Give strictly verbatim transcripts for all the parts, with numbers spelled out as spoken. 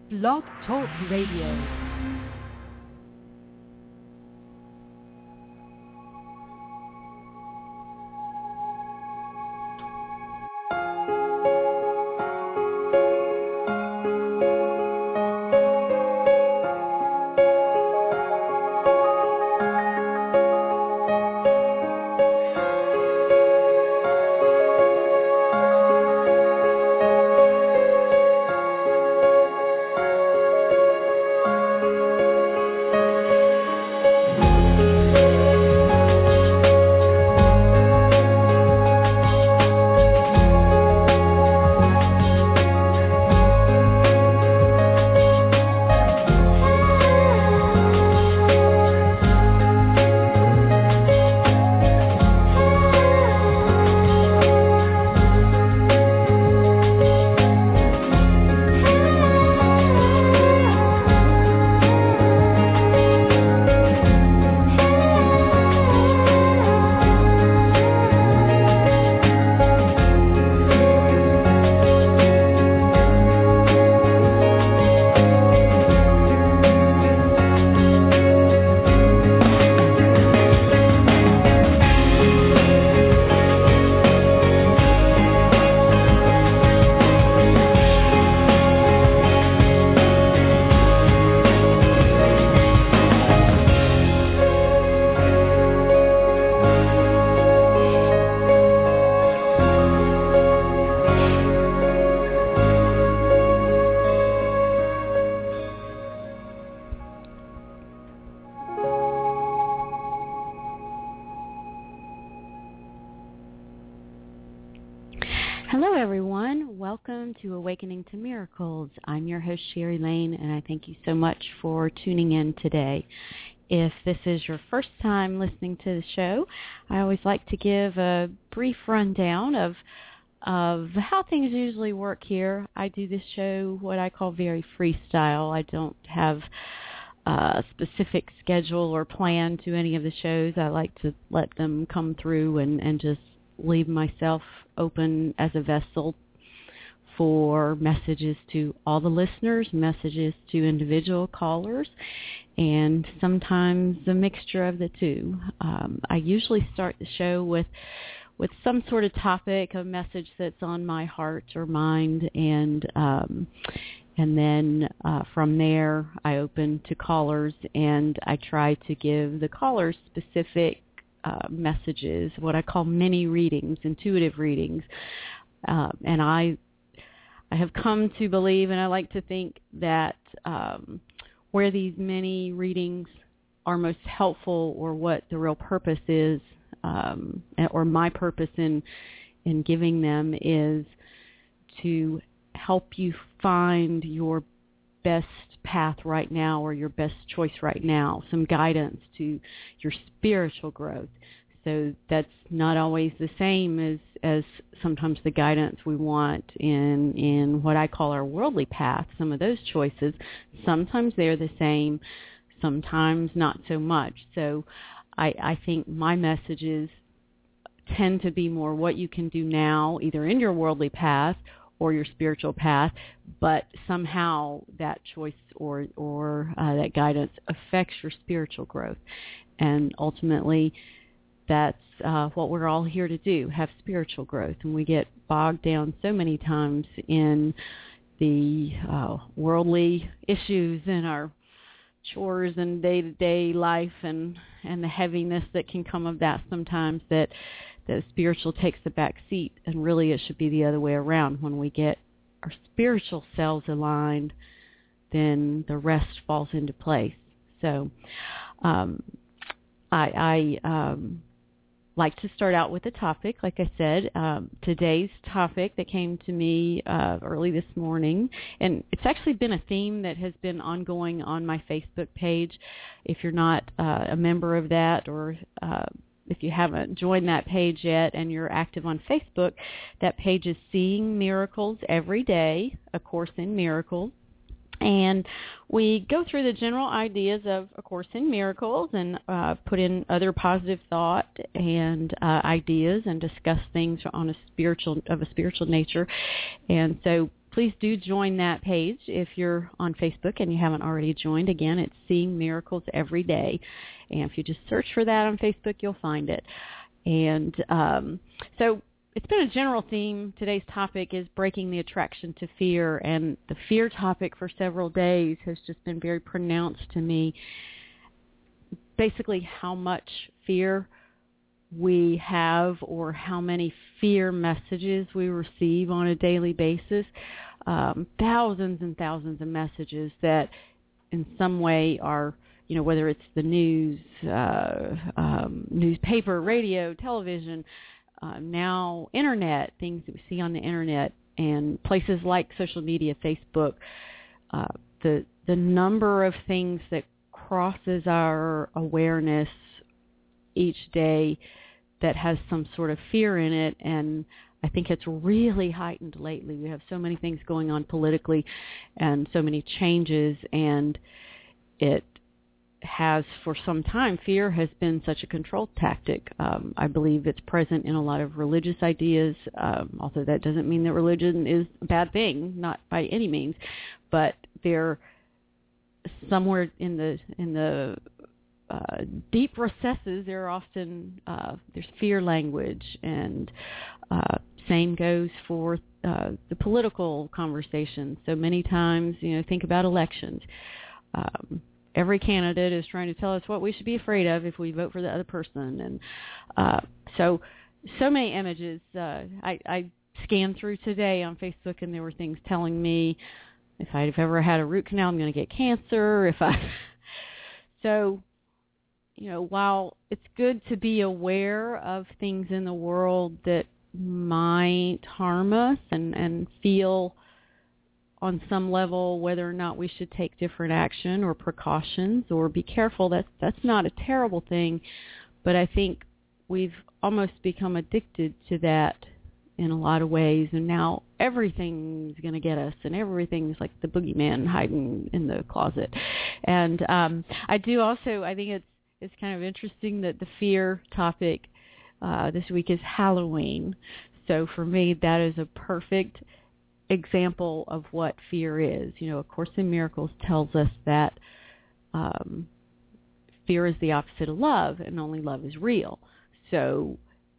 Blog Talk Radio. To Awakening to Miracles. I'm your host, Sherry Lane, and I thank you so much for tuning in today. If this is your first time listening to the show, I always like to give a brief rundown of of how things usually work here. I do this show what I call very freestyle. I don't have a specific schedule or plan to any of the shows. I like to let them come through and, and just leave myself open as a vessel for messages to all the listeners, messages to individual callers, and sometimes a mixture of the two. Um, I usually start the show with with some sort of topic, a message that's on my heart or mind, and um, and then uh, from there I open to callers, and I try to give the callers specific uh, messages, what I call mini readings, intuitive readings, uh, and I I have come to believe, and I like to think, that um, where these many readings are most helpful, or what the real purpose is, um, or my purpose in in giving them, is to help you find your best path right now, or your best choice right now, some guidance to your spiritual growth. So that's not always the same as, as sometimes the guidance we want in in what I call our worldly path, some of those choices. Sometimes they're the same, sometimes not so much. So I, I think my messages tend to be more what you can do now, either in your worldly path or your spiritual path, but somehow that choice or, or uh, that guidance affects your spiritual growth. And ultimately, that's uh, what we're all here to do, have spiritual growth. And we get bogged down so many times in the uh, worldly issues and our chores and day-to-day life, and, and the heaviness that can come of that sometimes, that the spiritual takes the back seat. And really it should be the other way around. When we get our spiritual selves aligned, then the rest falls into place. So um, I... I um, like to start out with a topic. Like I said, um, today's topic that came to me uh, early this morning, and it's actually been a theme that has been ongoing on my Facebook page. If you're not uh, a member of that, or uh, if you haven't joined that page yet and you're active on Facebook, that page is Seeing Miracles Every Day, A Course in Miracles. And we go through the general ideas of A Course in Miracles, and uh, put in other positive thought and uh, ideas, and discuss things on a spiritual of a spiritual nature. And so please do join that page if you're on Facebook and you haven't already joined. Again, it's Seeing Miracles Every Day. And if you just search for that on Facebook, you'll find it. And um, so it's been a general theme. Today's topic is breaking the attraction to fear. And the fear topic for several days has just been very pronounced to me. Basically, how much fear we have or how many fear messages we receive on a daily basis. Um, thousands and thousands of messages that in some way are, you know, whether it's the news, uh, um, newspaper, radio, television, uh, now internet, things that we see on the internet and places like social media, Facebook, uh, the the number of things that crosses our awareness each day that has some sort of fear in it, and I think it's really heightened lately. We have so many things going on politically and so many changes, and it has for some time, fear has been such a control tactic. Um, I believe it's present in a lot of religious ideas, um, although that doesn't mean that religion is a bad thing, not by any means, but they're somewhere in the in the uh, deep recesses, there are often uh, there's fear language, and uh, same goes for uh, the political conversation. So many times, you know, think about elections. Um, every candidate is trying to tell us what we should be afraid of if we vote for the other person, and uh, so so many images. Uh, I, I scanned through today on Facebook, and there were things telling me if I've ever had a root canal, I'm going to get cancer. If I, so, you know, while it's good to be aware of things in the world that might harm us and, and feel on some level whether or not we should take different action or precautions or be careful, that's, that's not a terrible thing. But I think we've almost become addicted to that in a lot of ways, and now everything's going to get us, and everything's like the boogeyman hiding in the closet. And um, I do also, I think it's it's kind of interesting that the fear topic uh, this week is Halloween. So for me, that is a perfect example of what fear is. You know, A Course in Miracles tells us that um, fear is the opposite of love, and only love is real. So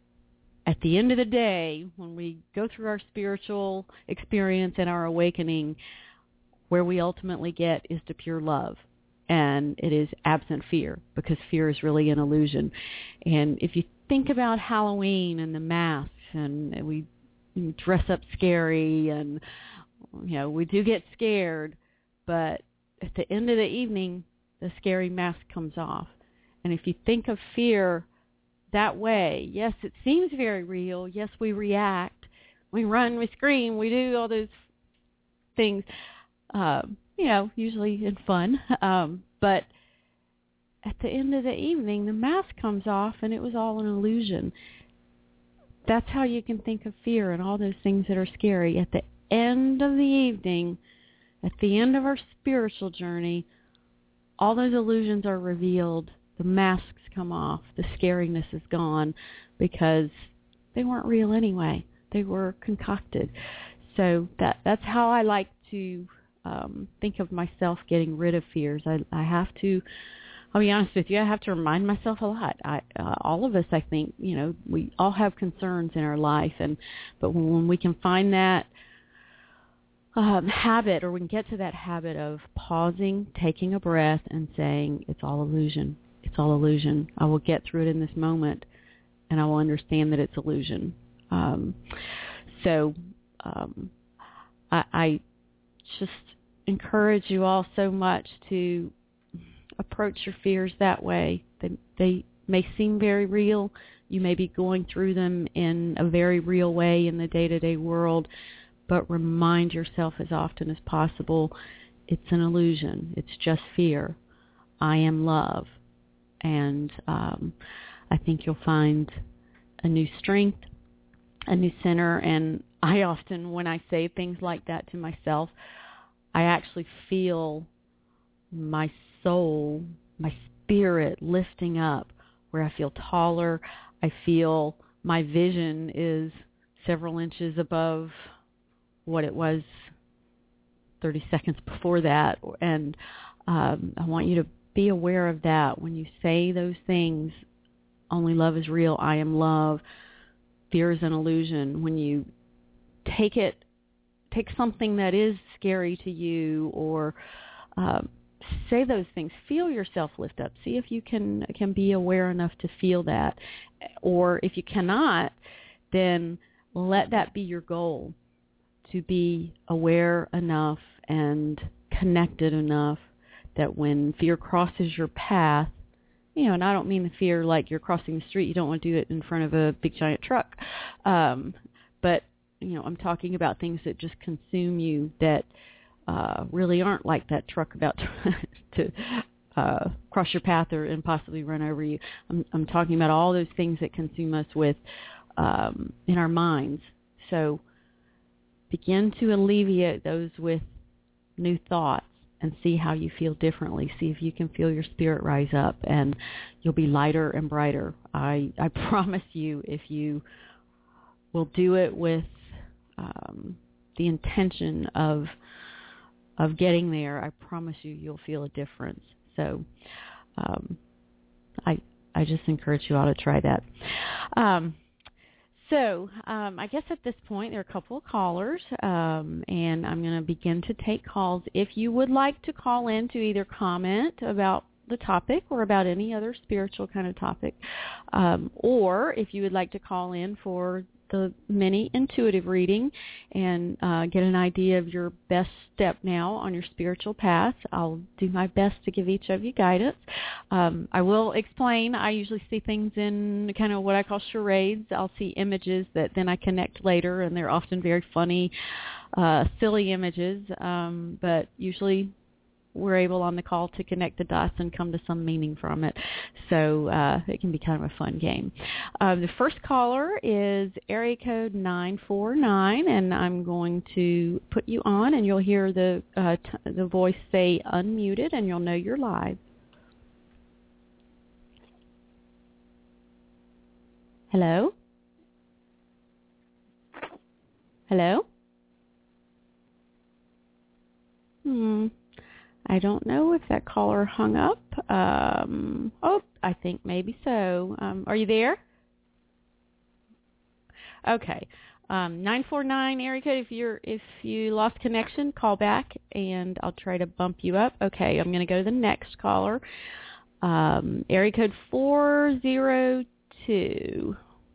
at the end of the day, when we go through our spiritual experience and our awakening, where we ultimately get is to pure love. And it is absent fear, because fear is really an illusion. And if you think about Halloween and the masks, and we dress up scary, and, you know, we do get scared, but at the end of the evening, the scary mask comes off. And if you think of fear that way, yes, it seems very real. Yes, we react. We run, we scream, we do all those things, um, you know, usually in fun. Um, but at the end of the evening, the mask comes off, and it was all an illusion. That's how you can think of fear and all those things that are scary. At the end of the evening, at the end of our spiritual journey, all those illusions are revealed. The masks come off. The scariness is gone, because they weren't real anyway. They were concocted. So that that's how I like to um, think of myself getting rid of fears. I, I have to, I'll be honest with you, I have to remind myself a lot. I, uh, all of us, I think, you know, we all have concerns in our life, and but when, when we can find that um, habit, or we can get to that habit of pausing, taking a breath, and saying, it's all illusion. It's all illusion. I will get through it in this moment, and I will understand that it's illusion. Um, so um, I, I just encourage you all so much to approach your fears that way. They, they may seem very real. You may be going through them in a very real way in the day-to-day world, but remind yourself as often as possible, it's an illusion. It's just fear. I am love. And um, I think you'll find a new strength, a new center. And I often, when I say things like that to myself, I actually feel my soul, my spirit lifting up, where I feel taller. I feel my vision is several inches above what it was thirty seconds before that. And um, I want you to be aware of that. When you say those things, only love is real, I am love, fear is an illusion. When you take it, take something that is scary to you, or uh, say those things, feel yourself lift up. See if you can can be aware enough to feel that. Or if you cannot, then let that be your goal, to be aware enough and connected enough that when fear crosses your path, you know, and I don't mean the fear like you're crossing the street, you don't want to do it in front of a big giant truck. Um, but, you know, I'm talking about things that just consume you that uh, really aren't like that truck about to, to uh, cross your path or and possibly run over you. I'm, I'm talking about all those things that consume us with um, in our minds. So begin to alleviate those with new thoughts and see how you feel differently. See if you can feel your spirit rise up, and you'll be lighter and brighter. I, I promise you, if you will do it with um, the intention of of getting there, I promise you, you'll feel a difference. So um, I I just encourage you all to try that. Um, So um, I guess at this point there are a couple of callers, um, and I'm going to begin to take calls. If you would like to call in to either comment about the topic or about any other spiritual kind of topic, um, or if you would like to call in for the mini intuitive reading and uh, get an idea of your best step now on your spiritual path, I'll do my best to give each of you guidance. Um, I will explain. I usually see things in kind of what I call charades. I'll see images that then I connect later, and they're often very funny, uh, silly images, um, but usually we're able on the call to connect the dots and come to some meaning from it. So uh, it can be kind of a fun game. Uh, the first caller is area code nine four nine, and I'm going to put you on, and you'll hear the uh, t- the voice say unmuted, and you'll know you're live. Hello? Hello? Hmm. I don't know if that caller hung up. Um, oh, I think maybe so. Um, are you there? Okay. Um, nine four nine area code. If you're if you lost connection, call back and I'll try to bump you up. Okay, I'm going to go to the next caller. Um, area code four zero two.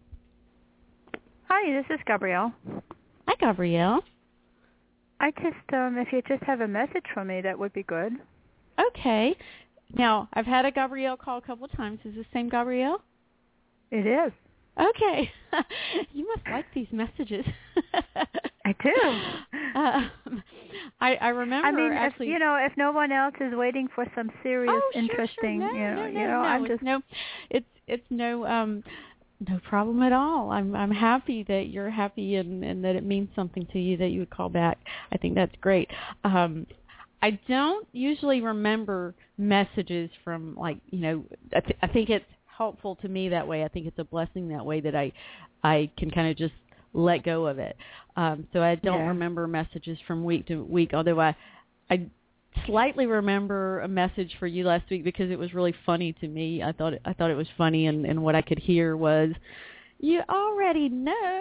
Hi, this is Gabrielle. Hi, Gabrielle. I just, um, if you just have a message for me, that would be good. Okay. Now, I've had a Gabrielle call a couple of times. Is this the same Gabrielle? It is. Okay. You must like these messages. I do. Um, I, I remember I mean, actually. If, you know, if no one else is waiting for some serious, oh, sure, interesting, sure. No, you know, no, no, you know, no. I'm It's just no, it's it's no um, no problem at all. I'm I'm happy that you're happy and, and that it means something to you that you would call back. I think that's great. Um, I don't usually remember messages from, like, you know, I, th- I think it's helpful to me that way. I think it's a blessing that way that I I can kind of just let go of it. Um, so I don't yeah. remember messages from week to week, although I I slightly remember a message for you last week because it was really funny to me. I thought it, I thought it was funny, and, and what I could hear was, "You already know."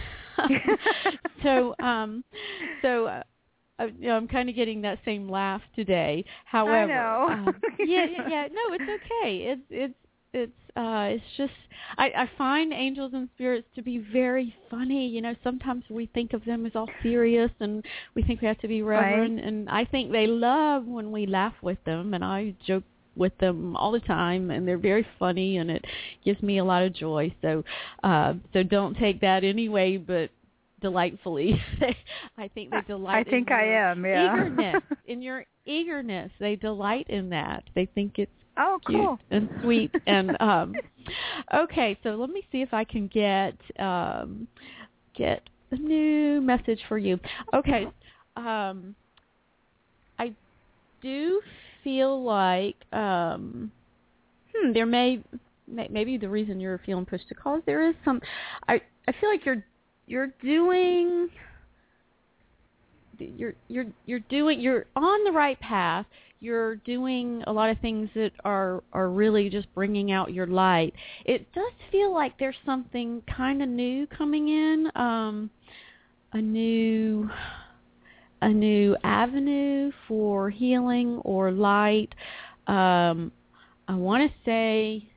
so um, so uh, uh, you know, I'm kind of getting that same laugh today. However, I know. um, yeah, yeah, yeah, no, it's okay. It's it's it's uh, it's just I, I find angels and spirits to be very funny. You know, sometimes we think of them as all serious, and we think we have to be reverent. Right. And I think they love when we laugh with them, and I joke with them all the time, and they're very funny, and it gives me a lot of joy. So, uh, so don't take that anyway, but delightfully. I think they delight. I think in I your am. Yeah. Eagerness in your eagerness. They delight in that. They think it's oh, cool cute and sweet. And um, okay, so let me see if I can get um, get a new message for you. Okay, um, I do feel like um, hmm, there may, may maybe the reason you're feeling pushed to call is there is some. I I feel like you're you're doing you're you're you're doing you're on the right path. You're doing a lot of things that are are really just bringing out your light. It does feel like there's something kind of new coming in, um, a new a new avenue for healing or light. Um, I want to say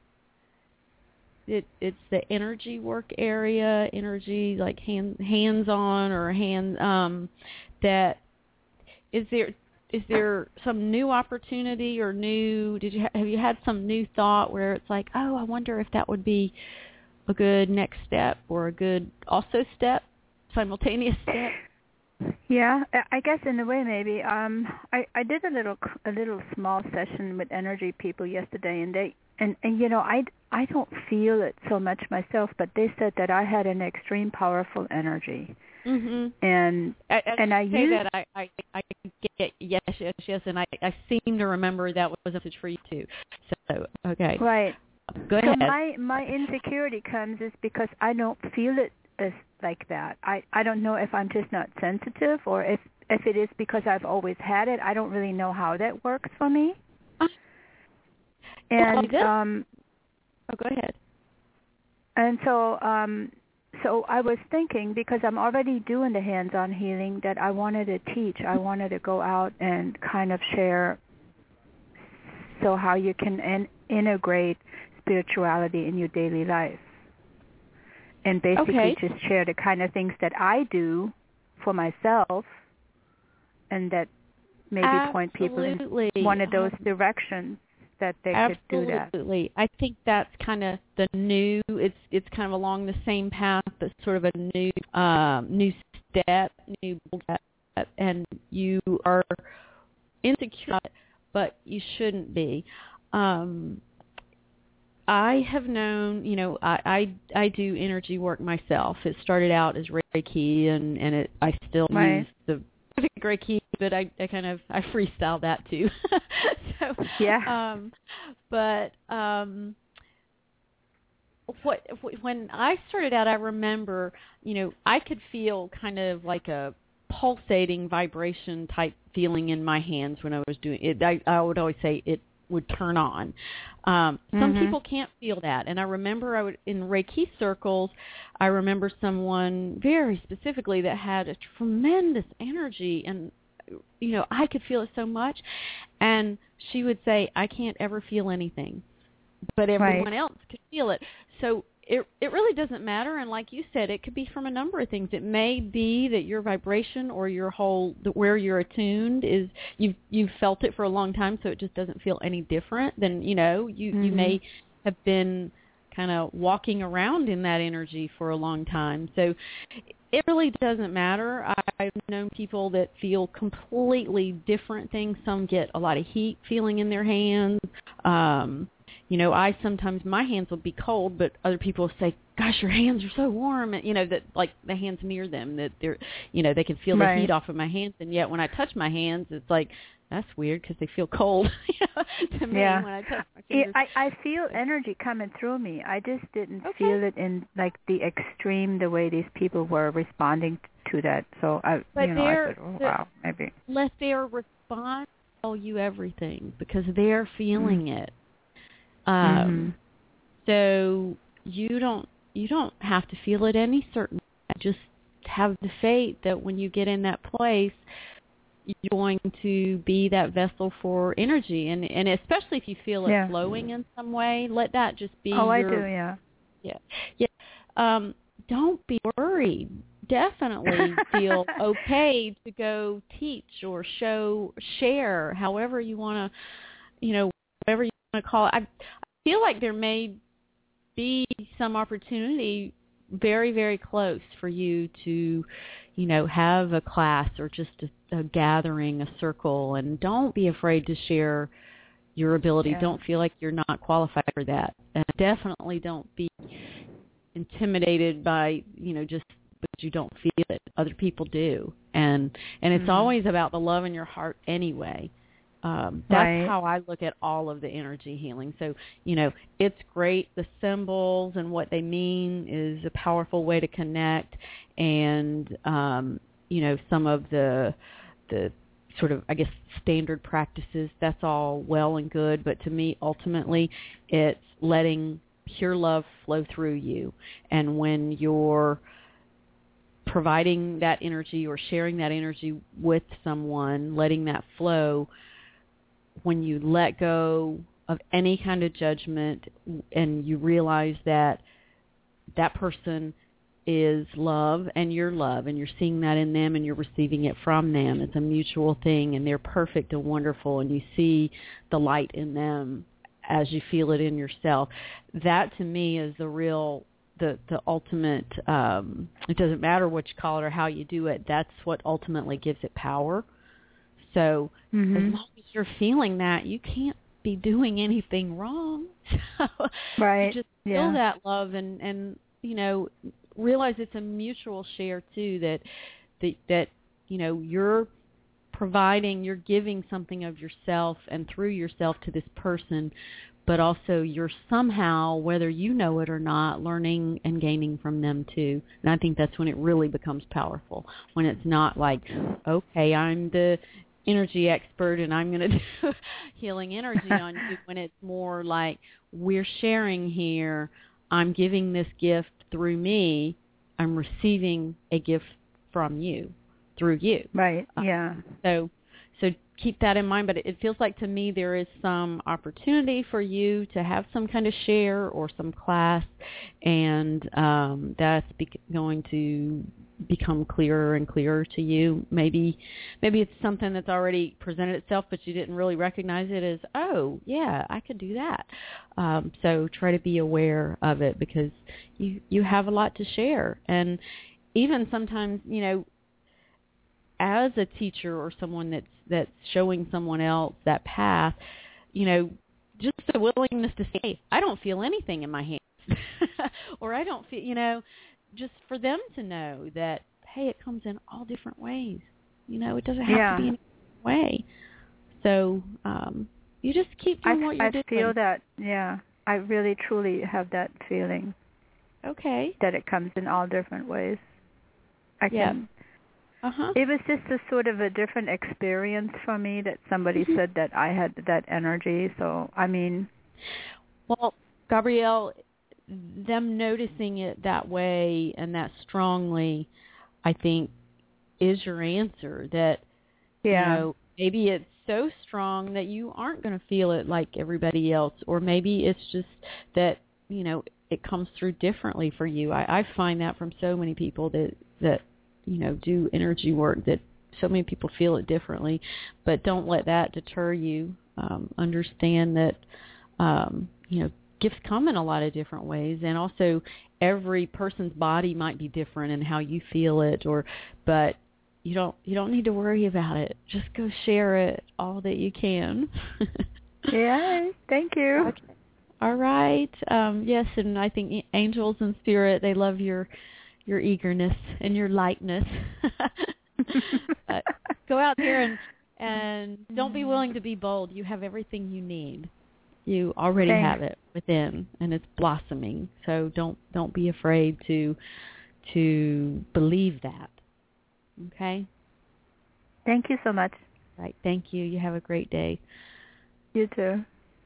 it, it's the energy work area, energy like hand, hands-on or hand. Um, that is there. Is there some new opportunity or new? Did you ha- have you had some new thought where it's like, oh, I wonder if that would be a good next step or a good also step, simultaneous step? Yeah, I guess in a way maybe. Um, I I did a little a little small session with energy people yesterday, and they and, and you know I I don't feel it so much myself, but they said that I had an extreme powerful energy. Mm-hmm. And I, and I say use that I, I I get yes yes yes, and I I seem to remember that was a message for you too. So okay, right. Go ahead. So my my insecurity comes is because I don't feel it as like that. I I don't know if I'm just not sensitive or if if it is because I've always had it. I don't really know how that works for me. Uh, and well, um, oh, go ahead. And so um. So I was thinking, because I'm already doing the hands-on healing, that I wanted to teach. I wanted to go out and kind of share so how you can in, integrate spirituality in your daily life. And basically okay. just share the kind of things that I do for myself and that maybe Absolutely. point people in one of those directions. That they Absolutely. could do that. Absolutely. I think that's kind of the new, it's it's kind of along the same path, but sort of a new um, new step, new step, and you are insecure, but you shouldn't be. Um, I have known, you know, I, I I do energy work myself. It started out as Reiki, and, and it I still right. use the Reiki, but I, I kind of I freestyle that too. so yeah. Um, but um, what when I started out, I remember, you know, I could feel kind of like a pulsating vibration type feeling in my hands when I was doing it. I, I would always say it would turn on. Um, some mm-hmm. people can't feel that, and I remember I would in Reiki circles. I remember someone very specifically that had a tremendous energy, and you know I could feel it so much, and she would say, "I can't ever feel anything," but everyone right. else could feel it. So it it really doesn't matter, and like you said, it could be from a number of things. It may be that your vibration or your whole where you're attuned is you've you've felt it for a long time, so it just doesn't feel any different. Then you know you mm-hmm. you may have been kind of walking around in that energy for a long time. So it really doesn't matter. I've known people that feel completely different things. Some get a lot of heat feeling in their hands. Um, you know, I sometimes, my hands will be cold, but other people will say, gosh, your hands are so warm. And, you know, that like the hands near them, that they're, you know, they can feel right. the heat off of my hands. And yet when I touch my hands, it's like, that's weird because they feel cold to me yeah. when I touch my fingers. I, I feel energy coming through me. I just didn't okay. feel it in like the extreme, the way these people were responding to that. So I, but you know, I said, oh, wow, maybe. Let their response tell you everything because they're feeling mm. it. Um, mm-hmm. So you don't you don't have to feel it any certain way. Just have the faith that when you get in that place, you're going to be that vessel for energy, and and especially if you feel it yeah. flowing in some way, let that just be. Oh, your, I do, yeah, yeah, yeah. Um, don't be worried. Definitely feel okay to go teach or show, share, however you want to, you know, whatever you want to call it. I, I feel like there may be some opportunity very, very close for you to, you know, have a class or just a, a gathering, a circle, and don't be afraid to share your ability. Yeah. Don't feel like you're not qualified for that. And definitely don't be intimidated by, you know, just because you don't feel it. Other people do. And and it's mm-hmm. always about the love in your heart anyway. Um, that's right. how I look at all of the energy healing. So, you know, it's great. The symbols and what they mean is a powerful way to connect. And, um, you know, some of the the sort of, I guess, standard practices, that's all well and good. But to me, ultimately, it's letting pure love flow through you. And when you're providing that energy or sharing that energy with someone, letting that flow, when you let go of any kind of judgment and you realize that that person is love and you're love and you're seeing that in them and you're receiving it from them, it's a mutual thing and they're perfect and wonderful, and you see the light in them as you feel it in yourself. That to me is the real The, the ultimate, um, it doesn't matter what you call it or how you do it, that's what ultimately gives it power. So mm-hmm. as long as you're feeling that, you can't be doing anything wrong. So right. you just yeah. feel that love and, and, you know, realize it's a mutual share too, that, that, that, you know, you're providing, you're giving something of yourself and through yourself to this person, but also you're somehow, whether you know it or not, learning and gaining from them too. And I think that's when it really becomes powerful, when it's not like, okay, I'm the energy expert and I'm going to do healing energy on you, when it's more like we're sharing here, I'm giving this gift through me, I'm receiving a gift from you, through you. Right, yeah. Uh, so So keep that in mind, but it feels like to me there is some opportunity for you to have some kind of share or some class, and um, that's be- going to become clearer and clearer to you. Maybe maybe it's something that's already presented itself, but you didn't really recognize it as, oh, yeah, I could do that. Um, so try to be aware of it, because you, you have a lot to share. And even sometimes, you know, as a teacher or someone that's that's showing someone else that path, you know, just a willingness to say, I don't feel anything in my hands, or I don't feel, you know, just for them to know that, hey, it comes in all different ways. You know, it doesn't have yeah. to be in a way. So um, you just keep doing I, what you're I doing. I feel that, yeah, I really truly have that feeling. Okay. That it comes in all different ways. I yeah. can. Uh-huh. It was just a sort of a different experience for me that somebody mm-hmm. said that I had that energy. So, I mean. Well, Gabrielle, them noticing it that way and that strongly, I think, is your answer. That, yeah. you know, maybe it's so strong that you aren't going to feel it like everybody else. Or maybe it's just that, you know, it comes through differently for you. I, I find that from so many people that, that, you know, do energy work, that so many people feel it differently, but don't let that deter you. Um, understand that, um, you know, gifts come in a lot of different ways, and also every person's body might be different in how you feel it, or, but you don't, you don't need to worry about it. Just go share it all that you can. Yeah, thank you. Okay. All right. Um, yes, and I think angels and spirit, they love your your eagerness and your lightness. But go out there and, and don't be willing to be bold. You have everything you need. You already Thanks. have it within, and it's blossoming. So don't don't be afraid to to believe that. Okay? Thank you so much. Right. Thank you. You have a great day. You too.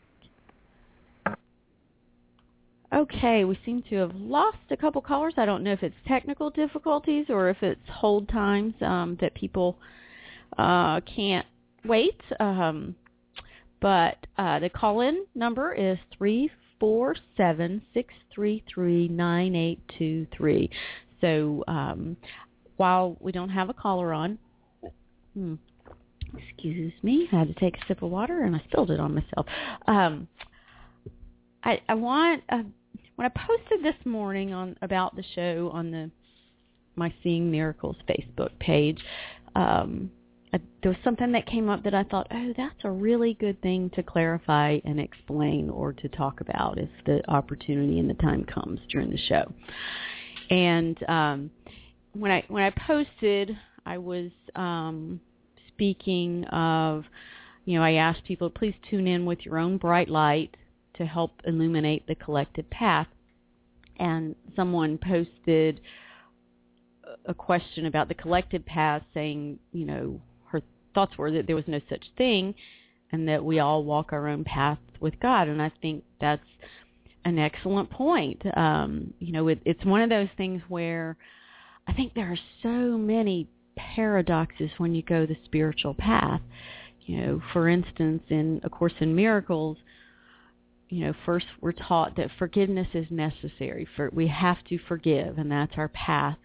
Okay, we seem to have lost a couple callers. I don't know if it's technical difficulties or if it's hold times um, that people uh, can't wait. Um, but uh, the call-in number is three four seven, six three three, nine eight two three. So um, while we don't have a caller on, hmm, excuse me, I had to take a sip of water and I spilled it on myself. Um, I, I want... Uh, When I posted this morning on about the show on the my Seeing Miracles Facebook page, um, I, there was something that came up that I thought, oh, that's a really good thing to clarify and explain or to talk about if the opportunity and the time comes during the show. And um, when I when I posted, I was um, speaking of, you know, I asked people, please tune in with your own bright light to help illuminate the collective path. And someone posted a question about the collective path, saying, you know, her thoughts were that there was no such thing and that we all walk our own path with God. And I think that's an excellent point. Um, you know, it, it's one of those things where I think there are so many paradoxes when you go the spiritual path. You know, for instance, in A Course in Miracles, you know, first we're taught that forgiveness is necessary. For we have to forgive, and that's our path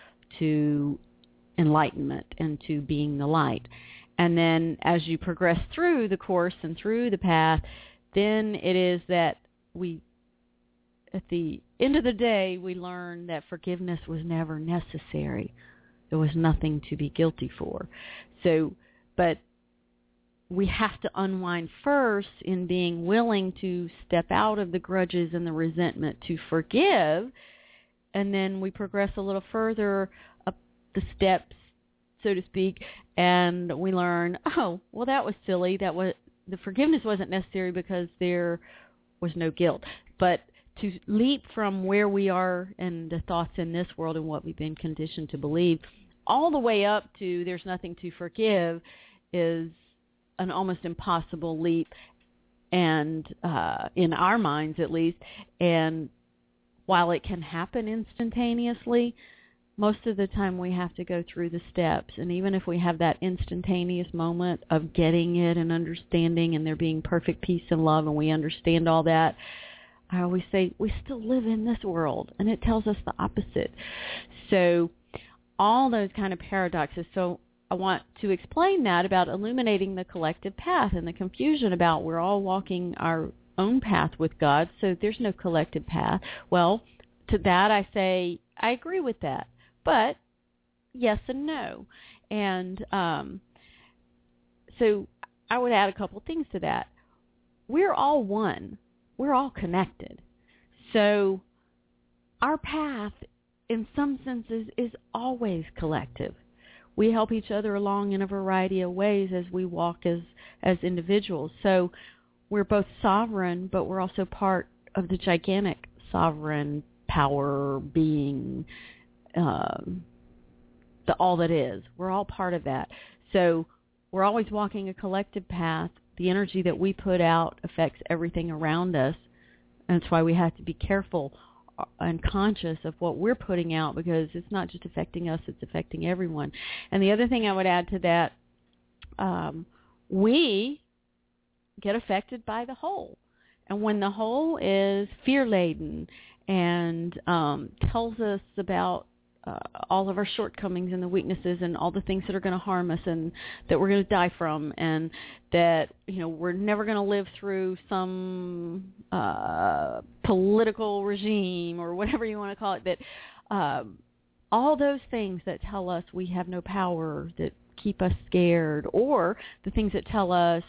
to enlightenment and to being the light. And then as you progress through the Course and through the path, then it is that we, at the end of the day, we learn that forgiveness was never necessary. There was nothing to be guilty for. So, but we have to unwind first in being willing to step out of the grudges and the resentment to forgive, and then we progress a little further up the steps, so to speak, and we learn, oh, well, that was silly. That was the forgiveness wasn't necessary because there was no guilt. But to leap from where we are and the thoughts in this world and what we've been conditioned to believe all the way up to there's nothing to forgive is an almost impossible leap, and uh, in our minds at least. And while it can happen instantaneously, most of the time we have to go through the steps. And even if we have that instantaneous moment of getting it and understanding and there being perfect peace and love and we understand all that, I always say we still live in this world, and it tells us the opposite. So all those kind of paradoxes. So I want to explain that about illuminating the collective path and the confusion about we're all walking our own path with God, so there's no collective path. Well, to that I say I agree with that, but yes and no. And um, so I would add a couple things to that. We're all one. We're all connected. So our path, in some senses, is always collective. We help each other along in a variety of ways as we walk as, as individuals. So we're both sovereign, but we're also part of the gigantic sovereign power being, um, the all that is. We're all part of that. So we're always walking a collective path. The energy that we put out affects everything around us. And that's why we have to be careful and conscious of what we're putting out, because it's not just affecting us, it's affecting everyone. And the other thing I would add to that, um, we get affected by the whole. And when the whole is fear-laden and um, tells us about uh, all of our shortcomings and the weaknesses and all the things that are going to harm us and that we're going to die from, and that, you know, we're never going to live through some uh, political regime or whatever you want to call it, that um, all those things that tell us we have no power, that keep us scared, or the things that tell us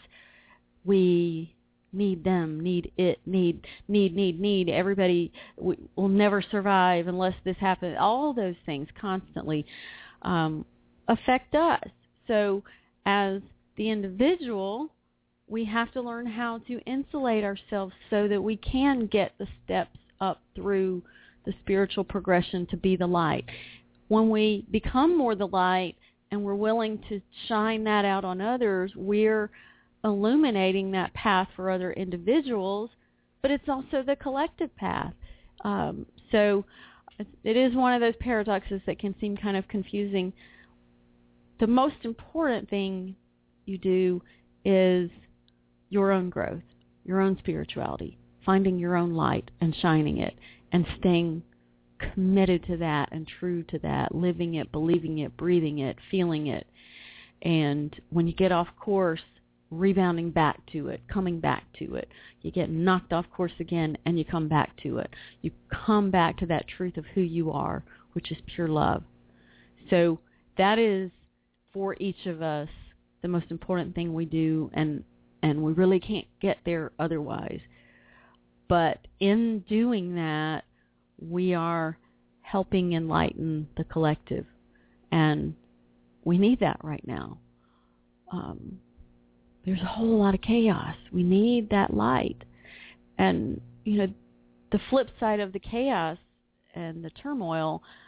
we need them, need it, need, need, need, need, everybody we, will never survive unless this happens. All those things constantly um, affect us. So as the individual, we have to learn how to insulate ourselves so that we can get the steps up through the spiritual progression to be the light. When we become more the light and we're willing to shine that out on others, we're illuminating that path for other individuals, but it's also the collective path. Um, so it is one of those paradoxes that can seem kind of confusing. The most important thing you do is your own growth, your own spirituality, finding your own light and shining it and staying committed to that and true to that, living it, believing it, breathing it, feeling it. And when you get off course, rebounding back to it, coming back to it. You get knocked off course again, and you come back to it. You come back to that truth of who you are, which is pure love. So that is, for each of us, the most important thing we do, and, and we really can't get there otherwise. But in doing that, we are helping enlighten the collective, and we need that right now. Um, There's a whole lot of chaos. We need that light. And, you know, the flip side of the chaos and the turmoil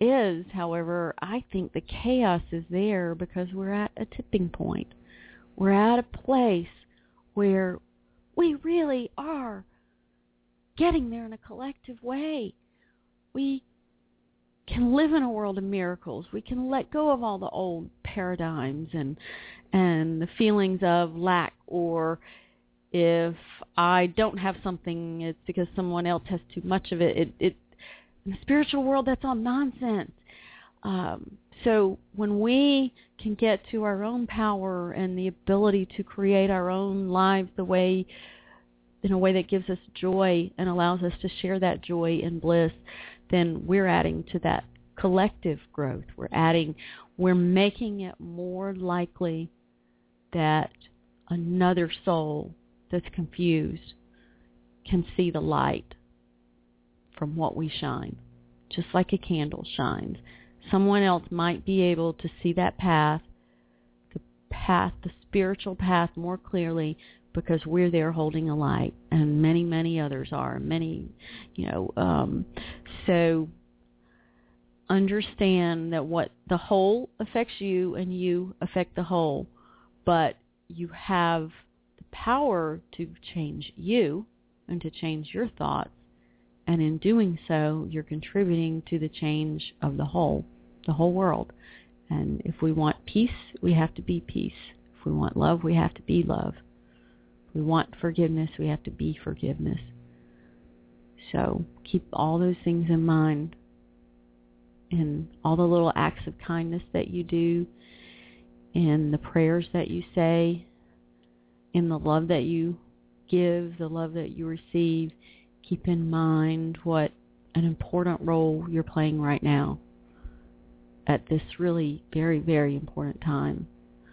is, however, I think the chaos is there because we're at a tipping point. We're at a place where we really are getting there in a collective way. We can live in a world of miracles. We can let go of all the old paradigms and and the feelings of lack, or if I don't have something, it's because someone else has too much of it. It, it in the spiritual world, that's all nonsense. Um, so when we can get to our own power and the ability to create our own lives the way, in a way that gives us joy and allows us to share that joy and bliss, then we're adding to that collective growth. We're adding, we're making it more likely that another soul that's confused can see the light from what we shine, just like a candle shines. Someone else might be able to see that path, the path, the spiritual path more clearly because we're there holding a light, and many, many others are. Many, you know, um, so understand that what the whole affects you and you affect the whole, but you have the power to change you and to change your thoughts, and in doing so, you're contributing to the change of the whole, the whole world. And if we want peace, we have to be peace. If we want love, we have to be love. If we want forgiveness, we have to be forgiveness. So keep all those things in mind, in all the little acts of kindness that you do, in the prayers that you say, in the love that you give, the love that you receive. Keep in mind what an important role you're playing right now at this really very, very important time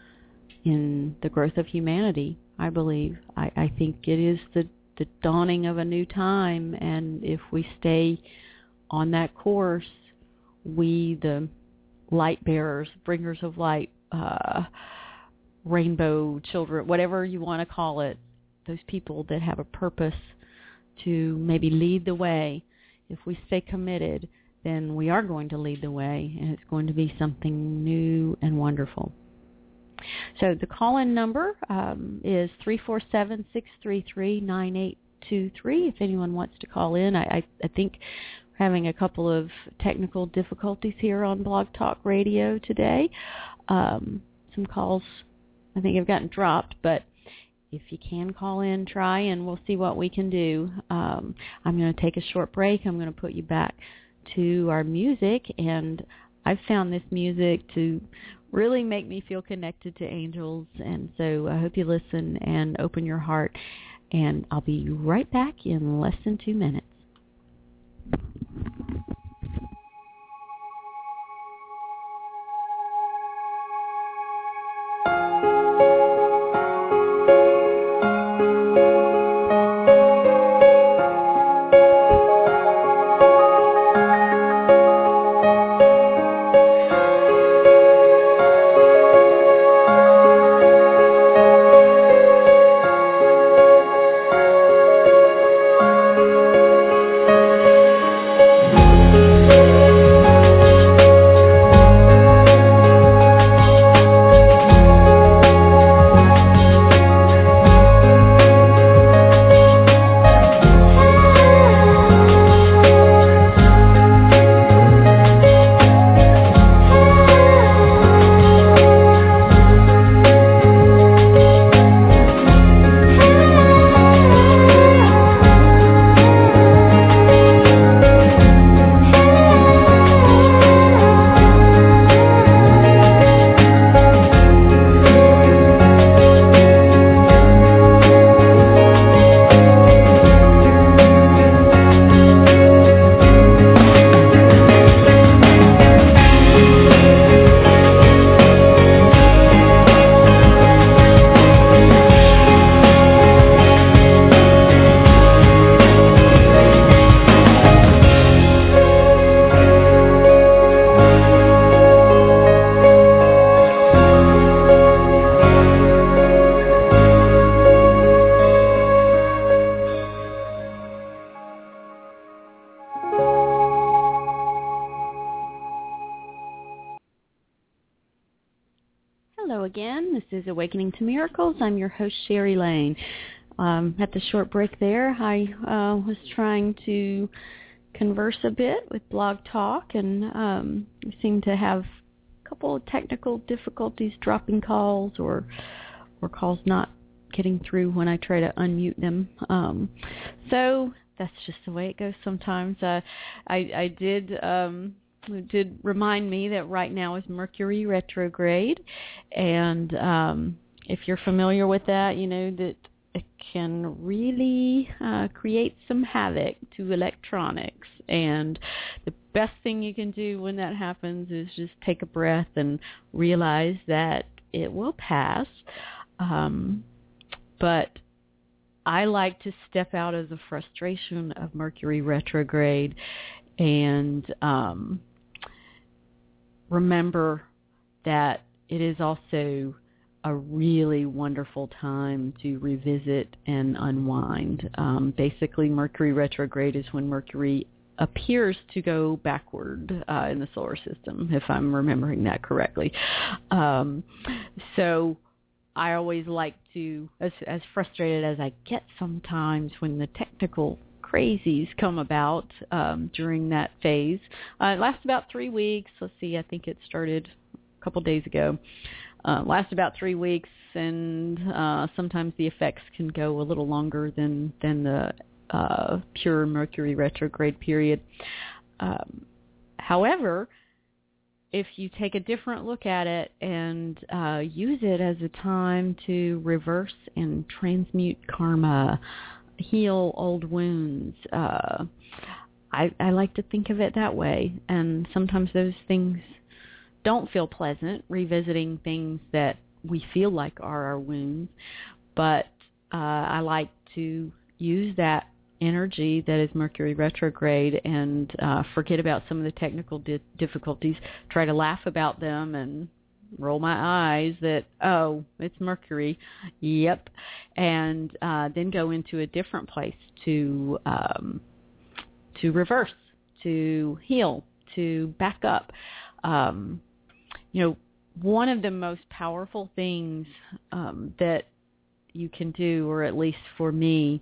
in the growth of humanity, I believe. I, I think it is the, the dawning of a new time, and if we stay on that course, we, the light bearers, bringers of light, uh, rainbow children, whatever you want to call it, those people that have a purpose to maybe lead the way, if we stay committed, then we are going to lead the way, and it's going to be something new and wonderful. So the call-in number um, is three four seven, six three three, nine eight two three. If anyone wants to call in, I, I, I think we're having a couple of technical difficulties here on Blog Talk Radio today. Um, some calls, I think, have gotten dropped, but if you can call in, try, and we'll see what we can do. Um, I'm going to take a short break. I'm going to put you back to our music, and I've found this music to really make me feel connected to angels, and so I hope you listen and open your heart, and I'll be right back in less than two minutes. is Awakening to Miracles. I'm your host, Sherry Lane. Um, at the short break there, I uh, was trying to converse a bit with Blog Talk, and um, we seem to have a couple of technical difficulties dropping calls or or calls not getting through when I try to unmute them. Um, so that's just the way it goes sometimes. Uh, I, I did... Um, It did remind me that right now is Mercury retrograde, and um, if you're familiar with that, you know that it can really uh, create some havoc to electronics, and the best thing you can do when that happens is just take a breath and realize that it will pass. Um, but I like to step out of the frustration of Mercury retrograde and um, remember that it is also a really wonderful time to revisit and unwind. Um, basically, Mercury retrograde is when Mercury appears to go backward uh, in the solar system, if I'm remembering that correctly. Um, so I always like to, as, as frustrated as I get sometimes when the technical crazies come about um, during that phase. Uh, it lasts about three weeks. Let's see, I think it started a couple days ago. Uh, lasts about three weeks, and uh, sometimes the effects can go a little longer than, than the uh, pure Mercury retrograde period. Um, however, if you take a different look at it and uh, use it as a time to reverse and transmute karma, heal old wounds. Uh, I, I like to think of it that way, and sometimes those things don't feel pleasant, revisiting things that we feel like are our wounds, but uh, I like to use that energy that is Mercury retrograde and uh, forget about some of the technical di- difficulties, try to laugh about them and roll my eyes that, oh, it's Mercury, yep, and uh, then go into a different place to um, to reverse, to heal, to back up. Um, you know, one of the most powerful things um, that you can do, or at least for me,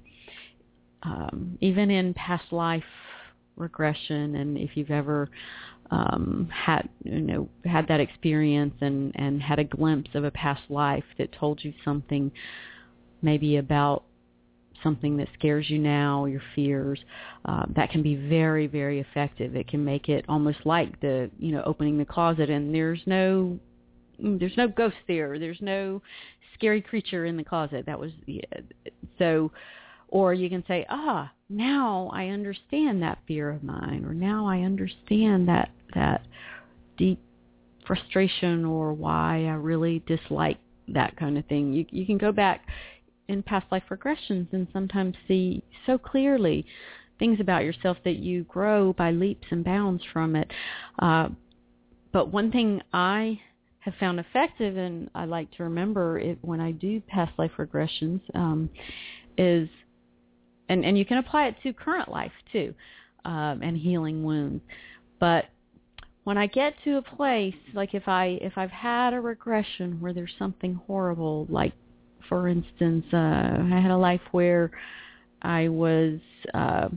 um, even in past life regression, and if you've ever um, had you know had that experience and, and had a glimpse of a past life that told you something, maybe about something that scares you now, your fears, uh, that can be very, very effective. It can make it almost like the you know opening the closet, and there's no there's no ghost there, there's no scary creature in the closet. That was yeah, so. Or you can say, ah, now I understand that fear of mine, or now I understand that that deep frustration, or why I really dislike that kind of thing. You you can go back in past life regressions and sometimes see so clearly things about yourself that you grow by leaps and bounds from it. Uh, but one thing I have found effective, and I like to remember it when I do past life regressions, um, is And, and you can apply it to current life, too, um, and healing wounds. But when I get to a place, like if, I, if I've had a regression where there's something horrible, like, for instance, uh, I had a life where I was uh,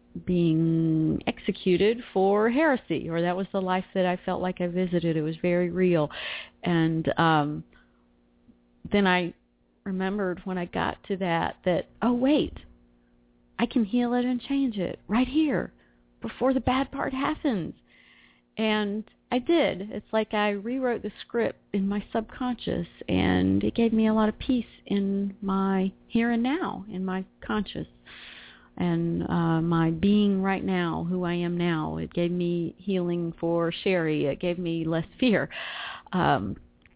being executed for heresy, or that was the life that I felt like I visited. It was very real. And um, then I remembered when I got to that, that, oh, wait, I can heal it and change it right here before the bad part happens. And I did. It's like I rewrote the script in my subconscious, and it gave me a lot of peace in my here and now, in my conscious, and uh, my being right now, who I am now. It gave me healing for Sherry. It gave me less fear. Um,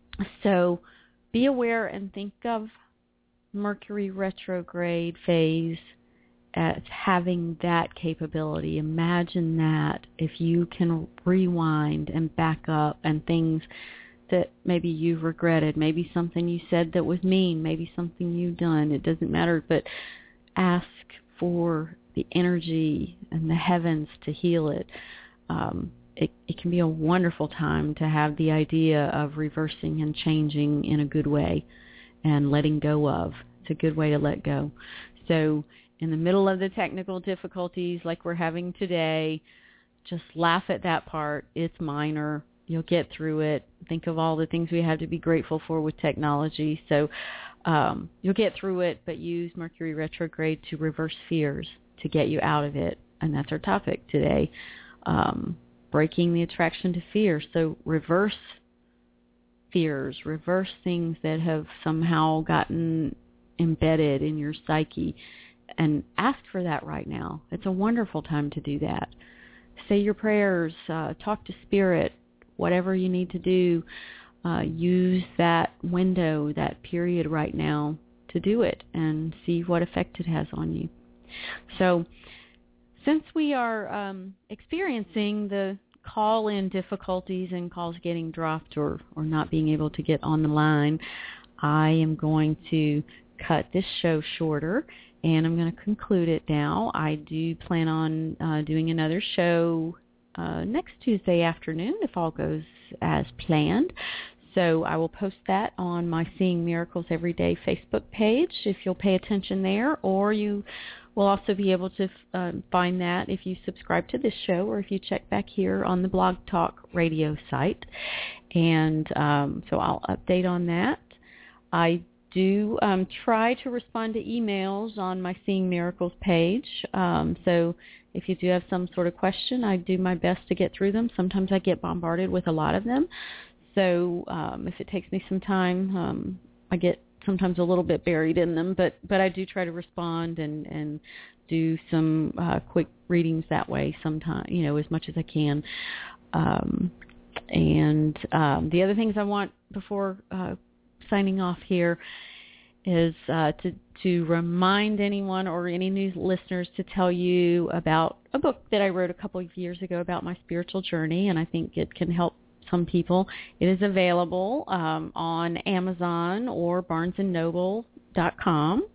so be aware and think of Mercury retrograde phase as having that capability. Imagine that if you can rewind and back up, and things that maybe you've regretted, maybe something you said that was mean, maybe something you've done, it doesn't matter, but ask for the energy and the heavens to heal it. Um, it, it can be a wonderful time to have the idea of reversing and changing in a good way and letting go of. It's a good way to let go. So in the middle of the technical difficulties like we're having today, just laugh at that part. It's minor. You'll get through it. Think of all the things we have to be grateful for with technology. So um, you'll get through it, but use Mercury retrograde to reverse fears, to get you out of it. And that's our topic today, um, breaking the attraction to fear. So reverse fears, reverse things that have somehow gotten embedded in your psyche, and ask for that right now. It's a wonderful time to do that. Say your prayers, uh, talk to Spirit, whatever you need to do. Uh, use that window, that period right now to do it and see what effect it has on you. So since we are um, experiencing the call-in difficulties and calls getting dropped or, or not being able to get on the line, I am going to cut this show shorter, and I'm going to conclude it now. I do plan on uh, doing another show uh, next Tuesday afternoon if all goes as planned. So I will post that on my Seeing Miracles Everyday Facebook page if you'll pay attention there, or you will also be able to uh, find that if you subscribe to this show or if you check back here on the Blog Talk Radio site. And um, so I'll update on that. I do um, try to respond to emails on my Seeing Miracles page. Um, so if you do have some sort of question, I do my best to get through them. Sometimes I get bombarded with a lot of them. So um, if it takes me some time, um, I get sometimes a little bit buried in them, but, but I do try to respond and, and do some uh, quick readings that way sometimes, you know, as much as I can. Um, and um, the other things I want before uh, signing off here is uh, to, to remind anyone or any new listeners to tell you about a book that I wrote a couple of years ago about my spiritual journey, and I think it can help some people. It is available um, on Amazon or barnes and noble dot com,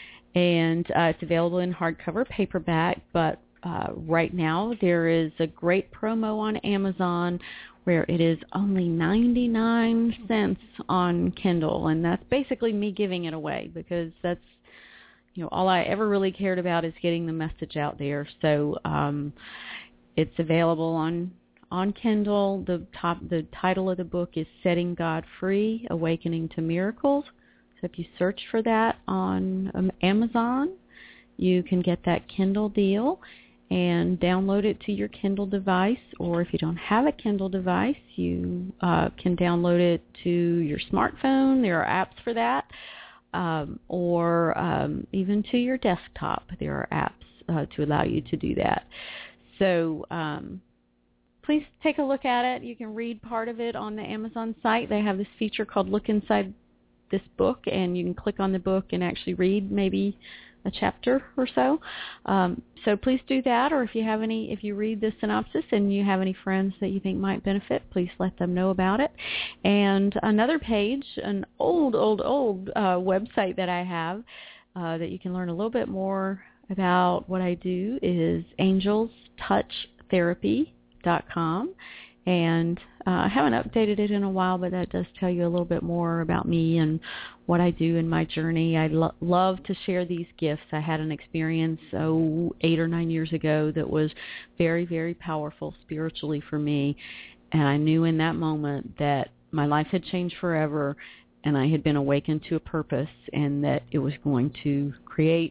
and uh, it's available in hardcover paperback, but uh, right now there is a great promo on Amazon where it is only ninety-nine cents on Kindle, and that's basically me giving it away because that's, you know, all I ever really cared about is getting the message out there. So um, it's available on On Kindle. The top, the title of the book is Setting God Free, Awakening to Miracles. So if you search for that on um, Amazon, you can get that Kindle deal and download it to your Kindle device. Or if you don't have a Kindle device, you uh, can download it to your smartphone. There are apps for that. Um, or um, even to your desktop. There are apps uh, to allow you to do that. So um please take a look at it. You can read part of it on the Amazon site. They have this feature called Look Inside This Book, and you can click on the book and actually read maybe a chapter or so. Um, so please do that, or if you have any, if you read the synopsis and you have any friends that you think might benefit, please let them know about it. And another page, an old, old, old uh, website that I have uh, that you can learn a little bit more about what I do is angels touch therapy dot com, and uh, I haven't updated it in a while, but that does tell you a little bit more about me and what I do in my journey. I lo- love to share these gifts. I had an experience oh, eight or nine years ago that was very, very powerful spiritually for me, and I knew in that moment that my life had changed forever, and I had been awakened to a purpose, and that it was going to create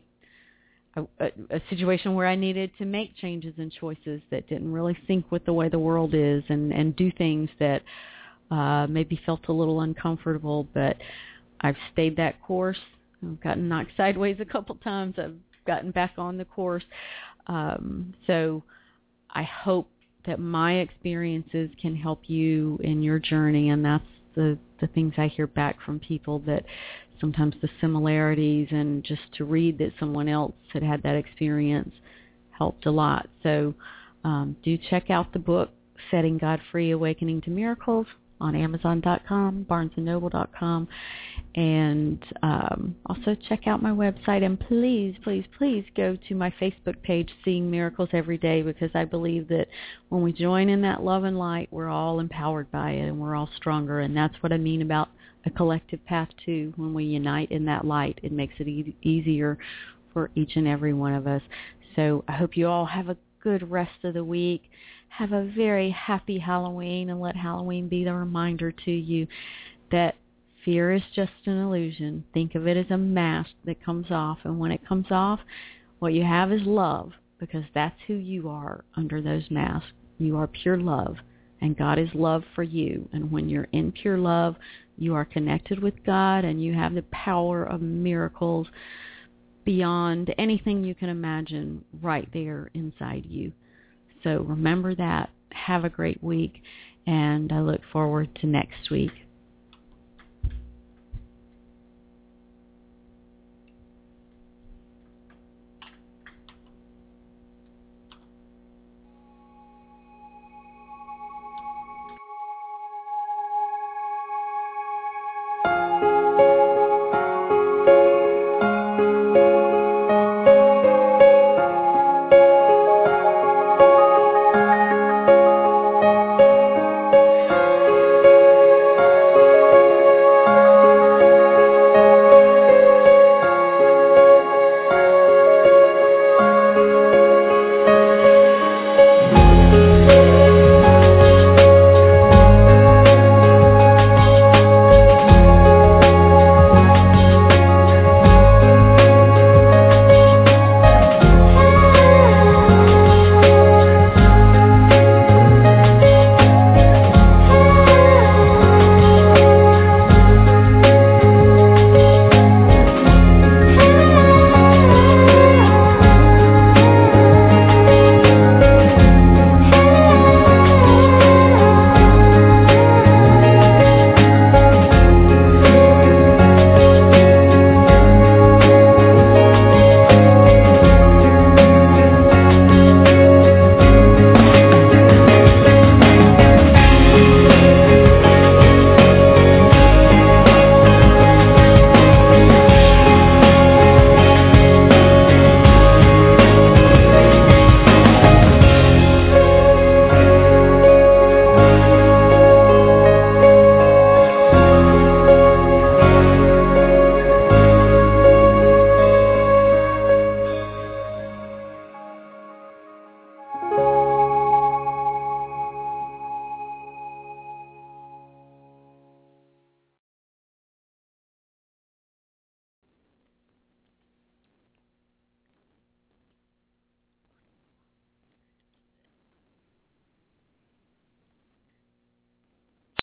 A, a situation where I needed to make changes and choices that didn't really sync with the way the world is, and, and do things that uh, maybe felt a little uncomfortable, but I've stayed that course. I've gotten knocked sideways a couple times. I've gotten back on the course. Um, so I hope that my experiences can help you in your journey, and that's the, the things I hear back from people, that sometimes the similarities and just to read that someone else had had that experience helped a lot. So um, do check out the book, Setting God Free, Awakening to Miracles. on Amazon dot com, Barnes and Noble dot com, and um, also check out my website. And please, please, please go to my Facebook page, Seeing Miracles Every Day, because I believe that when we join in that love and light, we're all empowered by it and we're all stronger. And that's what I mean about a collective path, too. When we unite in that light, it makes it e- easier for each and every one of us. So I hope you all have a good rest of the week. Have a very happy Halloween, and let Halloween be the reminder to you that fear is just an illusion. Think of it as a mask that comes off, and when it comes off, what you have is love, because that's who you are under those masks. You are pure love, and God is love for you. And when you're in pure love, you are connected with God, and you have the power of miracles beyond anything you can imagine right there inside you. So remember that. Have a great week, and I look forward to next week.